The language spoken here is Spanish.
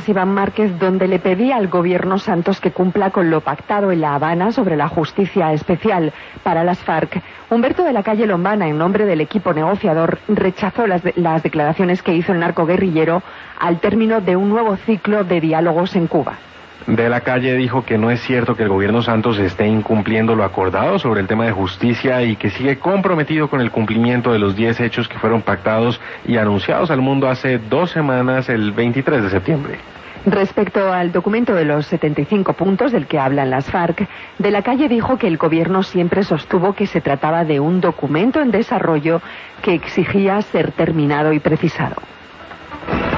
Iván Márquez, donde le pedía al gobierno Santos que cumpla con lo pactado en La Habana sobre la justicia especial para las FARC. Humberto de la Calle Lombana, en nombre del equipo negociador, rechazó las declaraciones que hizo el narcoguerrillero al término de un nuevo ciclo de diálogos en Cuba. De la Calle dijo que no es cierto que el gobierno Santos esté incumpliendo lo acordado sobre el tema de justicia y que sigue comprometido con el cumplimiento de los 10 hechos que fueron pactados y anunciados al mundo hace 2 semanas, el 23 de septiembre. Respecto al documento de los 75 puntos del que hablan las FARC, de la Calle dijo que el gobierno siempre sostuvo que se trataba de un documento en desarrollo que exigía ser terminado y precisado.